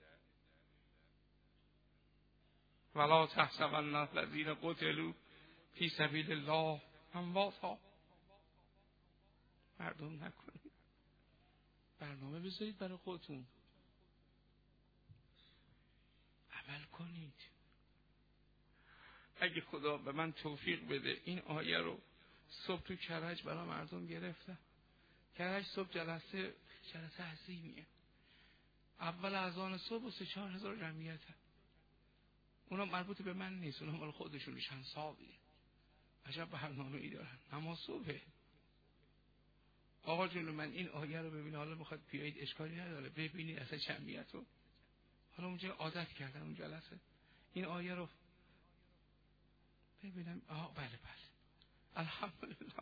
ولا تحسبن الذین قتلوا فی سبیل الله امواتا. مردم نکنید، برنامه بذارید برای خودتون، عمل کنید. اگه خدا به من توفیق بده این آیه رو صبح تو کرج برای مردم گرفتم. کرج صبح جلسه جلسه عظیمیه. اول اذان صبح و سه چهار هزار جمعیت هست. اونا مربوط به من نیست، اونا مال خودشون چند سالیه. عجب برنامه‌ای دارن. نماز صبح. آقا جون من این آیه رو ببینید، حالا میخواد بیایید اشکالی نداره، ببینید اصلا جمعیت رو. حالا اونجا عادت کردن اون جلسه این آیه رو ببینم. آه بله بله الحمدلله.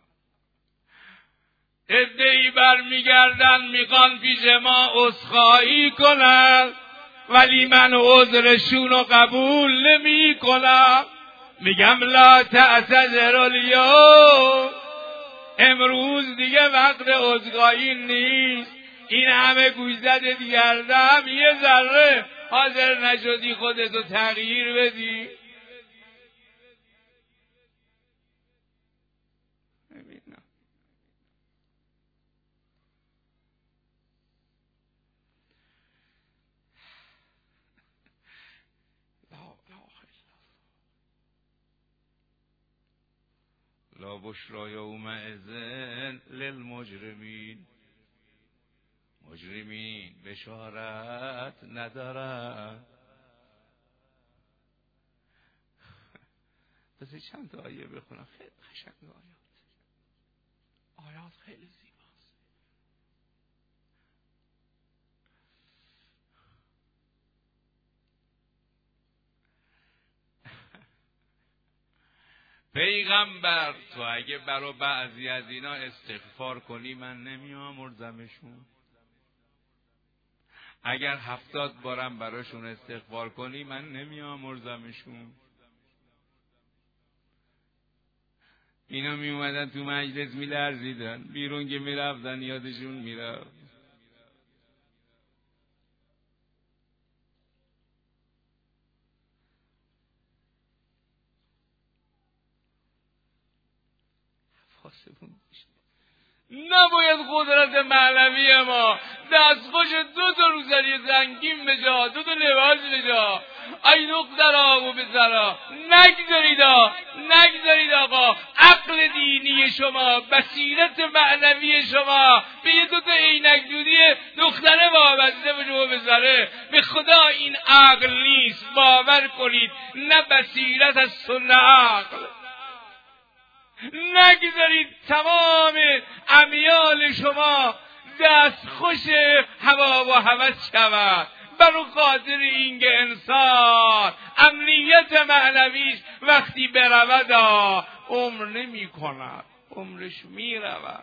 ادعی برمیگردن میخوان پیش ما عذرخواهی کنن، ولی من عذرشون رو قبول نمی کنم. میگم لا تعتذروا الیوم، امروز دیگه وقت عذرخواهی نیست. این همه گوشزدت کردم، یه ذره حاضر نشدی خودتو تغییر بدی. ببینم لا بشرا یومئذ للمجرمین. مجرمین بشارت ندارن. بذار چند تا آیه بخونم، خیلی قشنگ آیات. آیات خیلی زیباست. پیغمبر تو اگه برای بعضی از اینا استغفار کنی من نمیامرزمشون. اگر هفتاد بارم براشون استغفار کنی من نمیامرزمشون. اینا می اومدن تو مجلس می لرزیدن، بیرون که می رفتن یادشون می رفت. نباید قدرت معنوی ما دستخوش دو تا روسری زنگین بجا، دو تا لباس بجا. ای دخترها و پسرها، نگذارید نگذارید آقا عقل دینی شما، بصیرت معنوی شما به یه دو تا عینک دودی دختره وابسته بشه و پسره. به خدا این عقل نیست، باور کنید. نه بصیرت از نه عقل. نگذارید تمام امیال شما دستخوش هوا و هوس شود. برو خاطر اینکه انسان امنیت معنویش وقتی برود عمر نمی کند، عمرش می رود.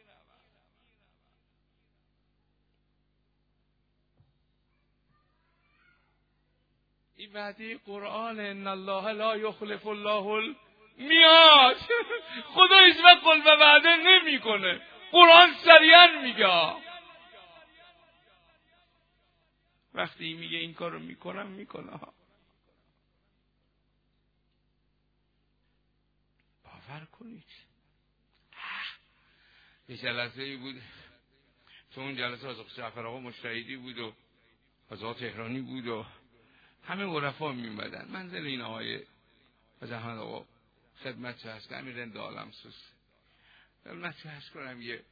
این وعده قرآن، ان الله لا یخلف الله میاد. خدا هیچ وقت قول و وعده نمی کنه. قرآن صریحاً میگه وقتی میگه این کارو میکنم میکنه. باور کنید. یه جلسه ای بود، تو اون جلسه از جعفر آقا مشتهدی بود و از آقا تهرانی بود و همه عرفا میومدن. منزل این آقای از احمد آقا خدمت چه هست امیر رند عالم سوس. خدمت چه هست کنم یه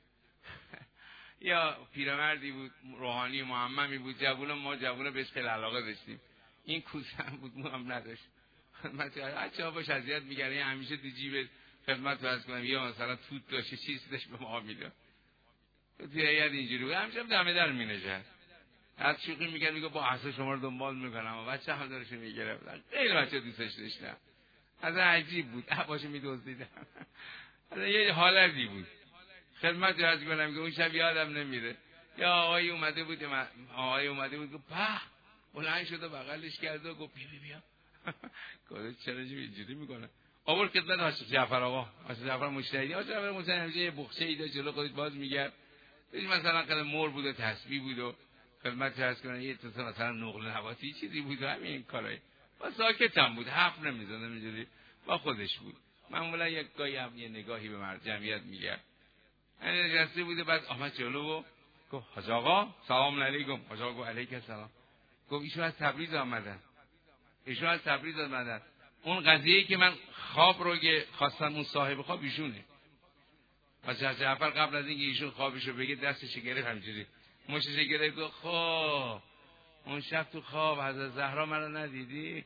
یا پیرمردی بود روحانی محممی بود، جوون ما جوون بهش خیلی علاقه داشتیم. این کوسه هم بود، مو هم نداشت. خدمت چه هست ها باش اذیت میگره، همیشه تو جیبش خدمت چه هست کنم یا مثلا توت داشته چیزی داشت به ما میداد. تو هیئت اینجوری بود، همیشه دم در مینشست. از شوخی میگن میگه با عصا شما رو دنبال میکنم و بچه هم دارش میگرفتن. خیلی بچه دوستش داشتم. از عجیب بود، عباشو میدوزیدم. از یه حالتی بود. خدمت راز کنم که اون شب یادم نمیره. یا آقای اومده بود، من آقای اومده بود که په بلند شد و بغلش کرد و گفت بیا بیا بیا. گفت چرا اینجوری میکنه؟ آورد خدمت حاج جعفر آقا، حاج جعفر مشتهدی. حاج جعفر مشتهدی همیشه یه بخچه ای داشت جلو خودش باز میگرد. مثلا قدم مور بود و تسبیح بود و خدمت راز کنم یه تو مثلا نقل نواتی چیزی بود همین کارای. با ساکتم بود، حرف نمیزنه، اینجوری با خودش بود. معمولا یک گاهی هم یه نگاهی به مرد جمعیت میگرد. این نشسته بوده، بعد آمد جلو و گفت حاج آقا سلام علیکم. حاج آقا گفت علیک السلام. گفت ایشون از تبریز آمدن. ایشون از تبریز آمدن. اون قضیه‌ای که من خواب رو که خواستم اون صاحب خواب ایشونه. حاج جعفر قبل از اینکه ایشون خوابشو بگه دستش گرفت همینجوری مشتش گرفت گفت خب اون شب تو خواب حضرت زهرا منو ندیدی؟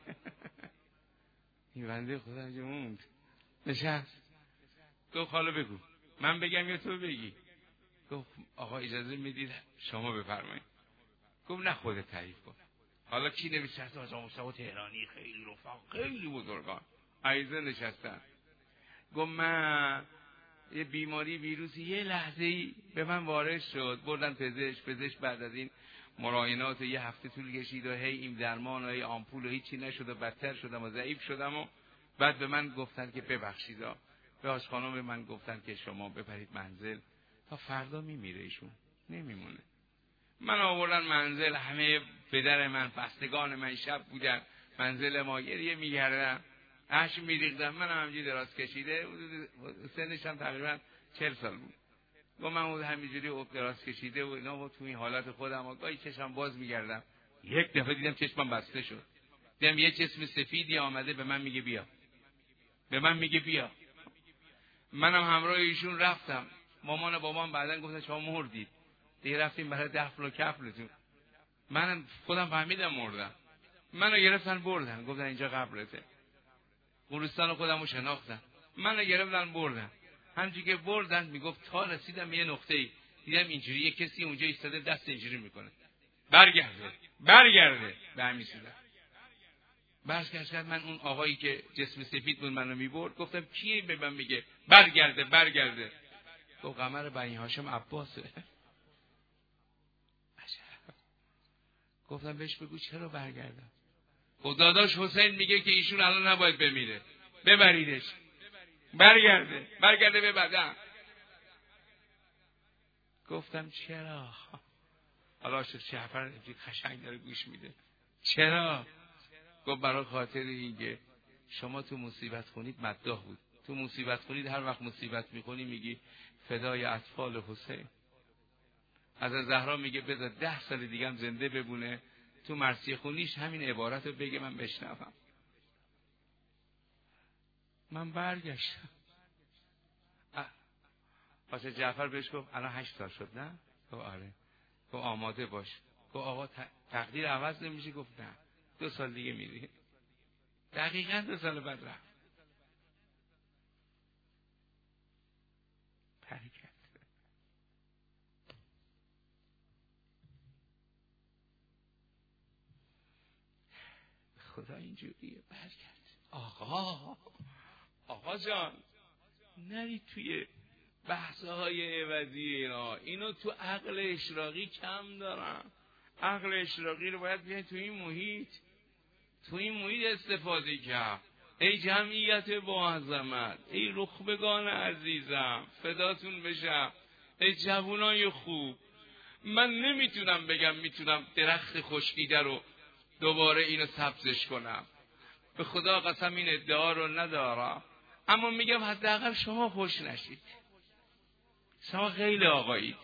این بنده خدا جموند نشست. گفت حالا بگو من بگم یا تو بگی؟ گفت آقا اجازه میدید شما بفرمایید. گفت نه خودت تعریف کن. حالا کی نشسته؟ از مصطفی تهرانی خیلی رفاق خیلی بزرگان عیزه نشستن. گفت من یه بیماری ویروسی یه لحظه‌ای به من وارد شد، بردن پزشک. پزشک بعد از این مراینات یه هفته طول کشید و هی این درمان و هی آمپول و هیچی نشد و بدتر شدم و ضعیف شدم و بعد به من گفتن که ببخشید به آش خانم به من گفتن که شما ببرید منزل تا فردا میمیره، ایشون نمیمونه. من آوردن منزل، همه پدر من بستگان من شب بودن منزل ما، گریه میگردن اشک میریختن. من هم همینجوری دراز کشیده، سنش هم تقریبا چهل سال بود. و من بود همینجوری دراز کشیده و اینا و تو این حالت خودم و گاهی چشم باز میگردم. یک دفعه دیدم چشمم بسته شد، دیدم یه جسم سفیدی آمده به من میگه بیا، به من میگه بیا. منم همراه ایشون رفتم. مامان و بابام بعدن گفتن شما مردید دیگه، رفتیم برای دفن و کفنتون. منم خودم فهمیدم مردم. منو گرفتن بردن، گفتن اینجا قبرته. قبرستان خودمو شناختن، منو گرفتن بردن. همچنین که بردن میگفت تا رسیدم یه نقطه‌ای دیدم اینجوری یه کسی اونجا ایستاده دست اینجوری میکنه برگرده برگرده به همین صورت. برگشت. من اون آقایی که جسم سفید بود منو میبرد گفتم کیه به من میگه برگرده برگرده؟ گفت قمر بنی هاشم عباسه. گفتم بهش بگو چرا برگردم؟ گفت داداش حسین میگه که ایشون الان نباید بمیره، ببریدش. برگرده برگرده به بدن. گفتم چرا؟ حالا شیخ جعفر قشنگ داره گوش میده. چرا؟ گفت برای خاطر اینکه شما تو مصیبت خونید مداح بود. تو مصیبت خونید هر وقت مصیبت میخونی میگی فدای اطفال حسین. از زهرا میگه بذار ده سال دیگه هم زنده ببونه تو مرثیه خونیش همین عبارت رو بگه من بشنوم. من برگشتم. واسه جعفر بهش گفت الان هشت سال شد نه؟ گفت آره. گفت آماده باش. گفت آقا تقدیر عوض نمیشه؟ گفت نه، دو سال دیگه میری. دقیقاً دو سال بعد رفت. برکت. خدا اینجوریه. برکت. آقا آقا جان نری توی بحث‌های عوضی اینا. اینو تو عقل اشراقی کم دارن. عقل اشراقی رو باید بیاین تو این محیط تو این محیط استفاده کرد. ای جمعیت با عظمت، ای رخبگان عزیزم فداتون بشم، ای جوانای خوب، من نمیتونم بگم میتونم درخت خشکیده رو دوباره اینو سبزش کنم، به خدا قسم این ادعا رو ندارم، اما میگم حداقل شما خوش نشید. شما خیلی آقایید،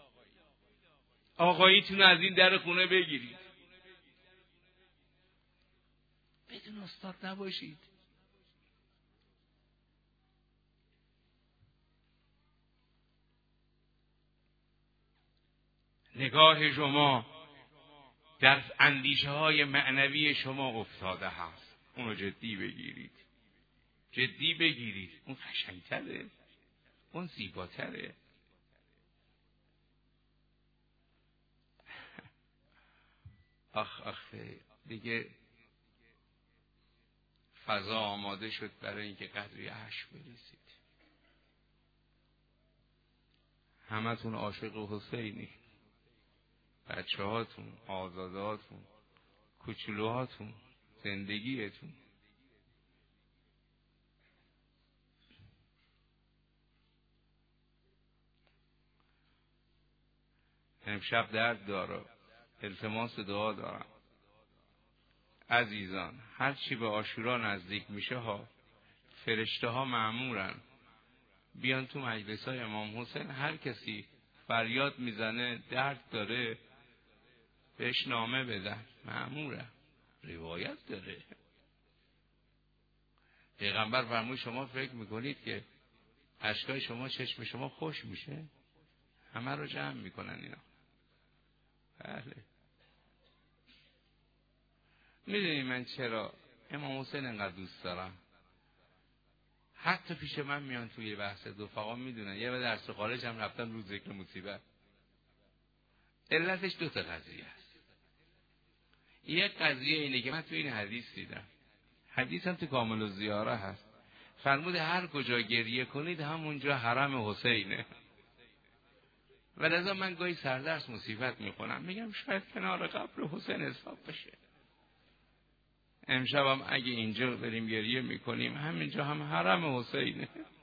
آقاییتون از این در خونه بگیرید، بدون استاد نباشید. نگاه شما در اندیشه های معنوی شما افتاده هست، اونو جدی بگیرید، جدی بگیرید. اون قشنگتره، اون زیباتره. آخ آخ دیگه فضا آماده شد برای اینکه قدری عشق بریزید. همتون عاشق حسینی، بچه هاتون، آزاده هاتون، کوچولوهاتون، زندگیتون. امشب درد داره، التماس دعا دارم. عزیزان هر چی به عاشورا نزدیک میشه ها، فرشته ها مأمورن بیان تو مجلس های امام حسین. هر کسی فریاد میزنه درد داره بهش نامه بدن، مأموره، روایت داره. پیغمبر فرمود شما فکر میکنید که اشکای شما چشم شما خوش میشه؟ همه رو جمع میکنن اینا. بله. میدونی من چرا امام حسین انقدر دوست دارم؟ حتی پیش من میان توی بحث رفقا میدونن یه به درس خارج هم رفتن روز ذکر مصیبت. علتش دو تا قضیه است. یک قضیه اینه که من توی این حدیث دیدم، حدیث هم تو کامل الزیاره هست، فرمود هر کجا گریه کنید همونجا حرم حسینه. و لذا من گاهی سردرس مصیبت میخونم میگم شاید کنار قبر حسین حساب بشه. امشب هم اگه اینجا بریم گریه میکنیم همینجا هم حرم حسینه.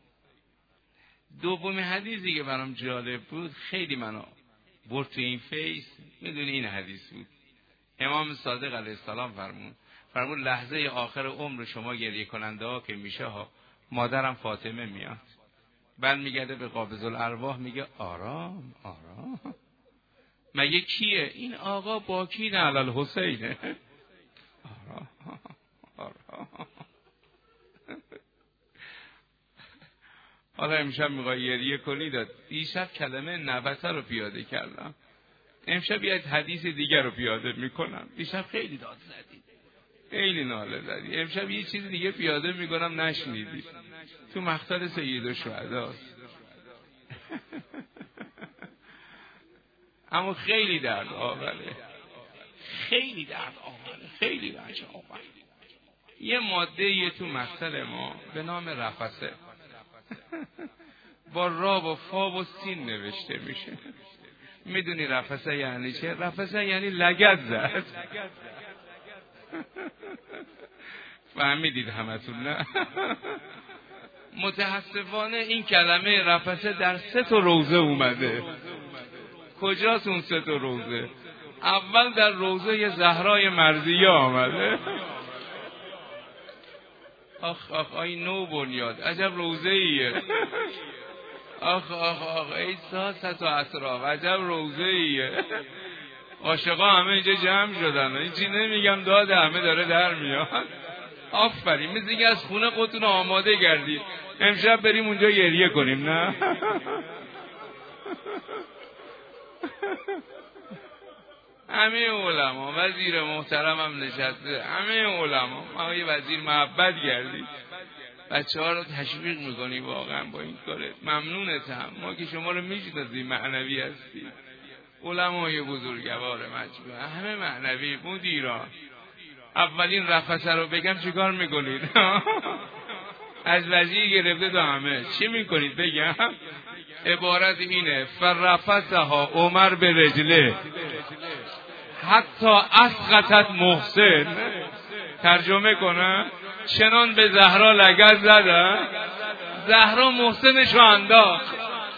دومی حدیثی که برام جالب بود، خیلی منو برد تو این فیس، میدونی این حدیث بود. امام صادق علیه السلام فرمود فرمود لحظه آخر عمر شما گریه کننده ها که میشه ها، مادرم فاطمه میاد، بعد میگرده به قابض الارواح میگه آرام آرام. مگه کیه؟ این آقا باکی نه علی الحسینه. آرام آرام. حالا امشب میخوای گریه کنی داد. دیشب کلمه نبته رو پیاده کردم، امشب یک حدیث دیگر رو پیاده میکنم. دیشب خیلی داد زدی، خیلی ناله زدی، امشب یه چیز دیگه پیاده میکنم نشنیدی. تو مقتل سید الشهداست. اما خیلی درد آوره، خیلی درد آوره، خیلی درد آوره. یه ماده یه تو مقتل ما به نام رفسه با را و فا و سین نوشته میشه. میدونی رفسه یعنی چه؟ رفسه یعنی لگد زد. فهمیدید همتون نه؟ متاسفانه این کلمه رفسه در سه تا روضه اومده. کجاست اون سه تا روضه؟ اول در روضه زهرای مرضیه آمده. آخ آخ آی نو بنیاد، عجب روضه ایه. آخ آخ آخ ای ساست و اطراف، عجب روضه ایه. عاشقا همه اینجا جمع شدن، این چی نمیگم، داد همه داره در میاد. آفرین، مثل اینکه از خونه خودتون آماده کردید امشب بریم اونجا گریه کنیم. نه همه علما، وزیر محترم هم نشسته، همه علما، ما یه وزیر محبت کردیم، بچه ها رو تشویق میکنی واقعا با این کارت، ممنونتم، ما که شما رو میشناسیم معنوی هستی. علمای بزرگوار مجموعه همه معنوی. مدیران اولین رفسه رو بگم چیکار میکنید؟ از وزیر گرفته تا همه چی میکنید بگم؟ عبارت اینه: فرفسها عمر به رجله حتی اسقطت محسن. ترجمه کنم: چنان به زهرا لگد زدن زهرا محسنشو انداخت.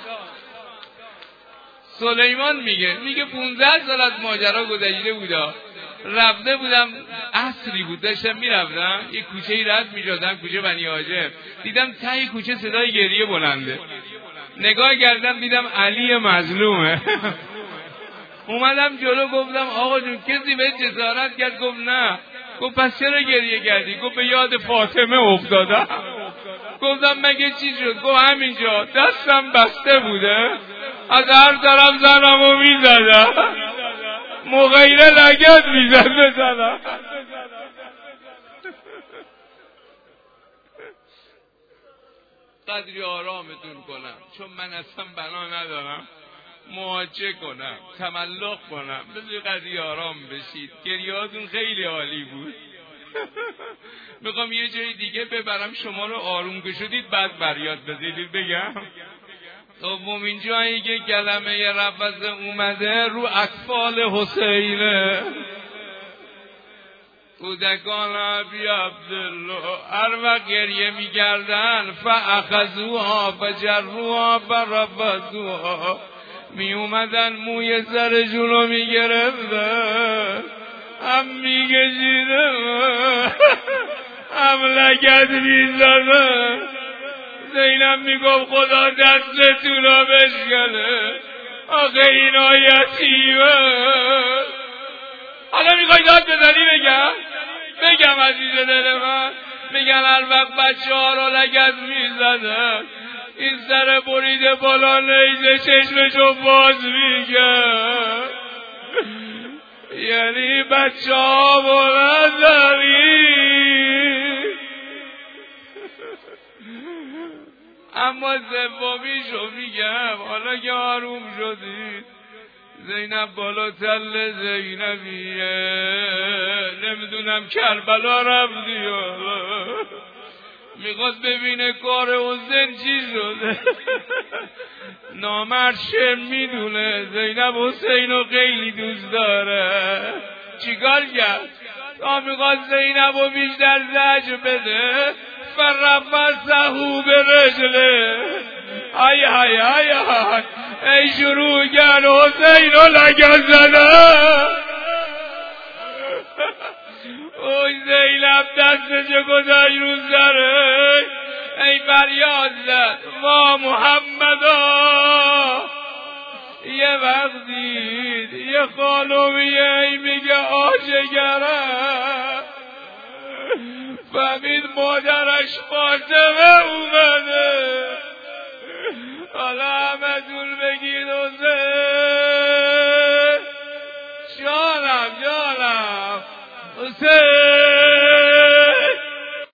سلیمان میگه میگه پونزده سال از ماجرا گذشته بودا، رفته بودم عصری بود، داشتم میرفتم یه کوچه ای رد میشدم، کوچه بنی هاشم، دیدم ته کوچه صدای گریه بلنده، نگاه کردم دیدم علی مظلومه. اومدم جلو گفتم آقا جون کسی به جسارت کرد؟ گفت نه. گفت پس چرا گریه کردی؟ گفت به یاد فاطمه افتادم. گفتم مگه چی شد؟ گفت همینجا دستم بسته بوده، از هر طرف زنمو میزدم، مغیره لگد میزد بزنم. قدری آرامتون کنم چون من اصلا بنا ندارم مواجه کنم، تملق کنم، بذاری قدری آرام بشید. گریهاتون خیلی عالی بود. میخوام یه جای دیگه ببرم شما رو آروم که شدید بعد بریاد بزیدید بگم. دومین جایی که کلمه رفسه اومده رو اطفال حسینه. کودکان ابی عبدالله هر وقت گریه میکردن فاخذوها فجروها فرفسوها، می اومدن موی سرشون رو میگرفتن، هم میگشیدن هم لگد میزدن. زینب میگفت خدا دستتون رو بشکنه، آخه اینا یتیمه. حالا میخوای داد بزنی بگم بگم عزیز دل من، میگن هر وقت بچه ها رو لگد میزدن این سر بریده بالا نیزه چشمشو باز میگن، یعنی بچه ها بلندنی. اما سومیشو میگم حالا که آروم شدید. زینب بالا تل زینبیه، نمیدونم کربلا رفتی حالا، میخواد ببینه کار حسین چی شده. نامرد شم میدونه زینب حسینو خیلی دوست داره، چیکار کرد؟ تا میخواد زینبو بیشتر زجر بده فرفسهو به رجله. ای های های های ای شروع کرد حسین رو لگد زدن. اوی زینب دستشو گذاشت رو سرش، ای فریاد زد وا محمدا. یه وقت دید یه خانومیه ای میگه عاشقرم، فهمید مادرش فاطمه اومده. حالا همه دول بگید حسین جانم جانم حسین